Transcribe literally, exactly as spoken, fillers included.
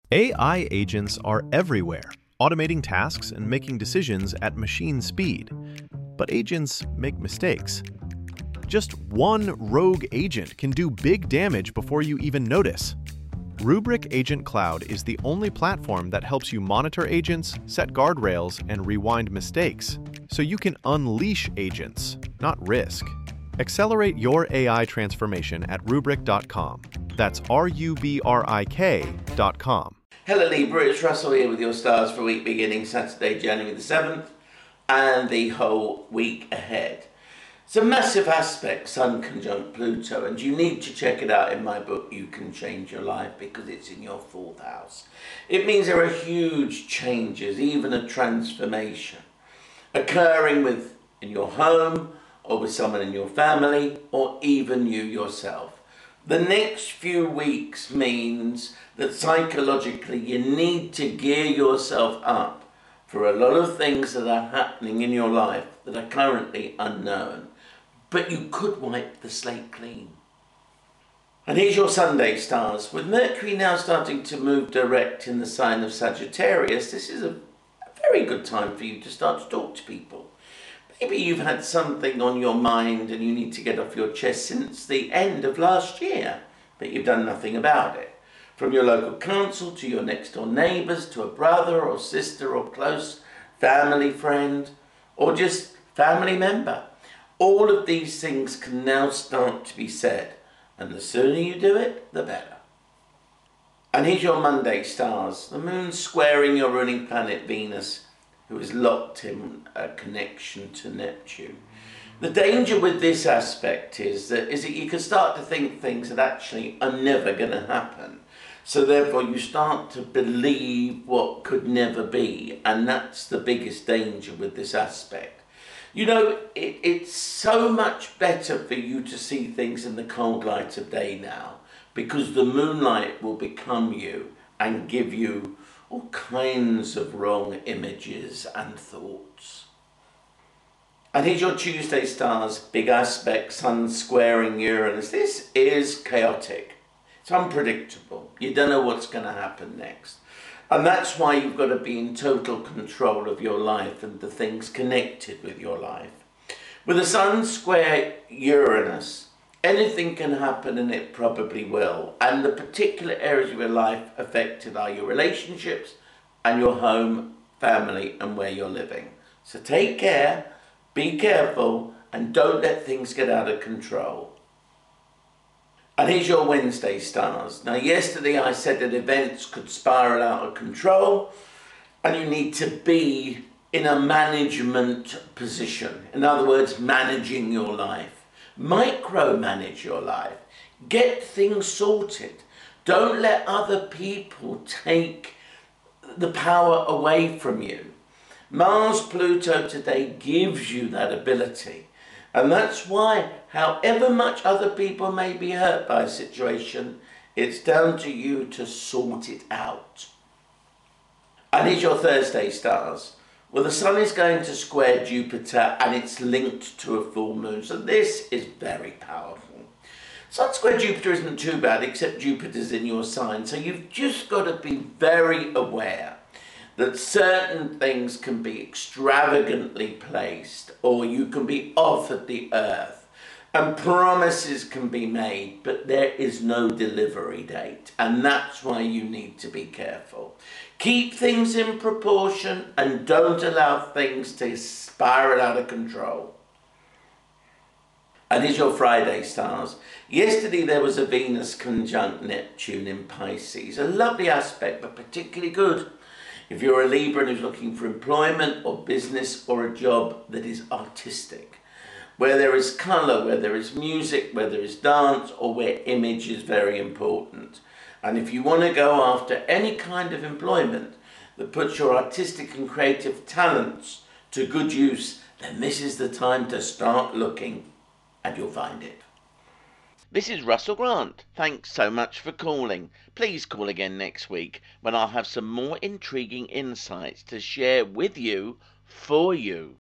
A I agents are everywhere, automating tasks and making decisions at machine speed. But agents make mistakes. Just one rogue agent can do big damage before you even notice. Rubrik Agent Cloud is the only platform that helps you monitor agents, set guardrails, and rewind mistakes, so you can unleash agents, not risk. Accelerate your A I transformation at rubrik dot com. That's R U B R I K dot com. Hello Libra, it's Russell here with your stars for a week beginning Saturday, January the seventh, and the whole week ahead. It's a massive aspect, Sun conjunct Pluto, and you need to check it out in my book, You Can Change Your Life, because it's in your fourth house. It means there are huge changes, even a transformation, occurring with in your home, or with someone in your family, or even you yourself. The next few weeks means that psychologically you need to gear yourself up for a lot of things that are happening in your life that are currently unknown. But you could wipe the slate clean. And here's your Sunday stars. With Mercury now starting to move direct in the sign of Sagittarius, this is a, a very good time for you to start to talk to people. Maybe you've had something on your mind and you need to get off your chest since the end of last year, but you've done nothing about it. From your local council to your next door neighbours, to a brother or sister or close family friend, or just family member. All of these things can now start to be said, and the sooner you do it, the better. And here's your Monday stars. The moon squaring your ruling planet Venus, who is locked in a connection to Neptune. The danger with this aspect is that, is that you can start to think things that actually are never going to happen. So therefore you start to believe what could never be, and that's the biggest danger with this aspect. You know, it, it's so much better for you to see things in the cold light of day now, because the moonlight will become you and give you all kinds of wrong images and thoughts. And here's your Tuesday stars, big aspect, Sun squaring Uranus. This is chaotic. It's unpredictable. You don't know what's going to happen next. And that's why you've got to be in total control of your life and the things connected with your life. With the Sun square Uranus, anything can happen, and it probably will. And the particular areas of your life affected are your relationships and your home, family, and where you're living. So take care, be careful, and don't let things get out of control. And here's your Wednesday stars. Now, yesterday I said that events could spiral out of control, and you need to be in a management position. In other words, managing your life. Micromanage your life. Get things sorted. Don't let other people take the power away from you. Mars Pluto today gives you that ability. And that's why, however much other people may be hurt by a situation, it's down to you to sort it out. And here's your Thursday stars. Well, the Sun is going to square Jupiter, and it's linked to a full moon. So this is very powerful. Sun square Jupiter isn't too bad, except Jupiter's in your sign. So you've just got to be very aware that certain things can be extravagantly placed, or you can be offered the earth, and promises can be made, but there is no delivery date. And that's why you need to be careful. Keep things in proportion and don't allow things to spiral out of control. And here's your Friday stars. Yesterday there was a Venus conjunct Neptune in Pisces. A lovely aspect, but particularly good if you're a Libra who's looking for employment or business or a job that is artistic, where there is colour, where there is music, where there is dance, or where image is very important. And if you want to go after any kind of employment that puts your artistic and creative talents to good use, then this is the time to start looking, and you'll find it. This is Russell Grant. Thanks so much for calling. Please call again next week when I'll have some more intriguing insights to share with you, for you.